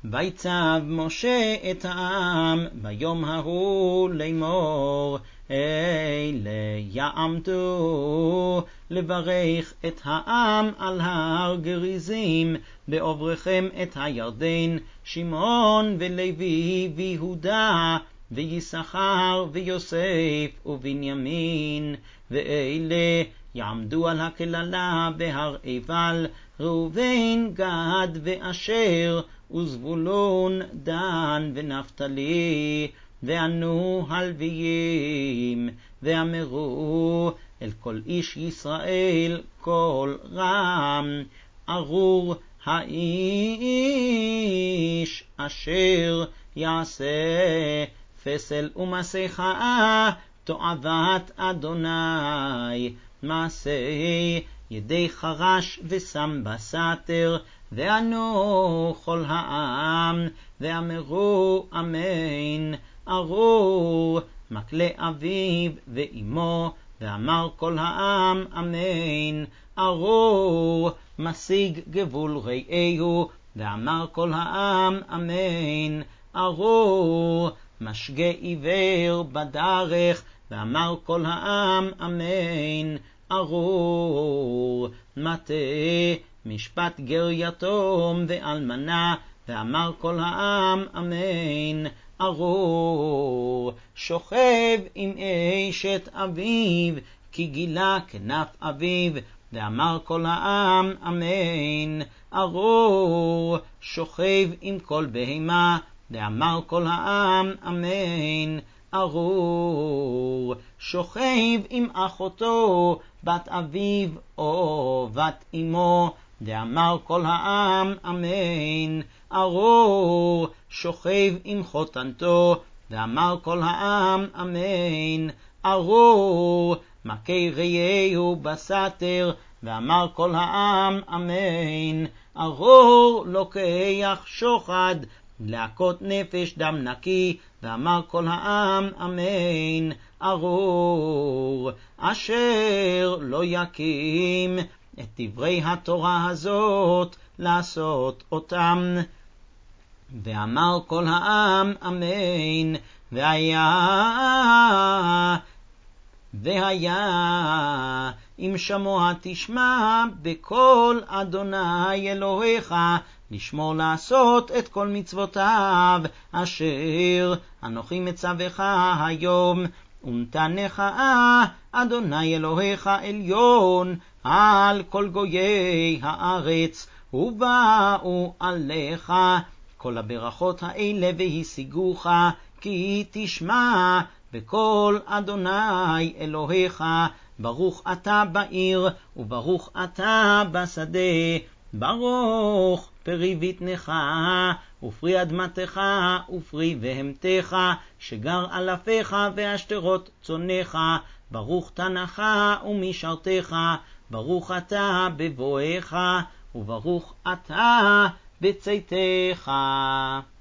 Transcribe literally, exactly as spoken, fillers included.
ויצב משה את העם ביום ההוא לאמור, אלה יעמדו לברך את העם על הר גריזים בעוברכם את הירדן, שמעון ולוי ויהודה ויששכר ויוסף ובנימין. ואלה יעמדו על הקללה בהר עיבל, ראובן, גד ואשר, וזבולון, דן ונפתלי. וענו הלוויים ואמרו אל כל איש ישראל קול רם, ארור האיש אשר יעשה פסל ומסכה תועבת אדוני, מעשה ידי חרש ושם בסתר. וענו כל העם ואמרו אמן. ארור מקלה אביו ואמו, ואמר כל העם אמן. ארור משיג גבול רעהו, ואמר כל העם אמן. ארור משגה עיוור בדרך, ואמר כל העם אמן. ארור מטה משפט גר יתום ואלמנה, ואמר כל העם אמן. ארור שוכב עם אשת אביו, כי גילה כנף אביו, ואמר כל העם אמן. ארור שוכב עם כל בהמה, ואמר כל העם אמן. ארור שוכב עם אחותו בת אביו או בת אמו, ואמר כל העם אמן. ארור שוכב עם חותנתו, ואמר כל העם אמן. ארור מכה רעהו בסתר, ואמר כל העם אמן. ארור לוקח שוחד להכות נפש דם נקי, ואמר כל העם אמן. ארור אשר לא יקים את דברי התורה הזאת לעשות אותם, ואמר כל העם אמן. והיה והיה אם שמוע תשמע בקול אדוני אלוהיך, לשמור לעשות את כל מצוותיו אשר אנוכי מצווך היום, ונתנך אדוני אלוהיך עליון על כל גויי הארץ, ובאו עליך כל הברכות האלה והשיגוך, כי תשמע בקול אדוני אלוהיך. ברוך אתה בעיר, וברוך אתה בשדה. ברוך פרי בטנך, ופרי אדמתך, ופרי בהמתך, שגר אלפיך ועשתרות צונך. ברוך תנך ומשרתך, ברוך אתה בבואך, וברוך אתה בצאתך.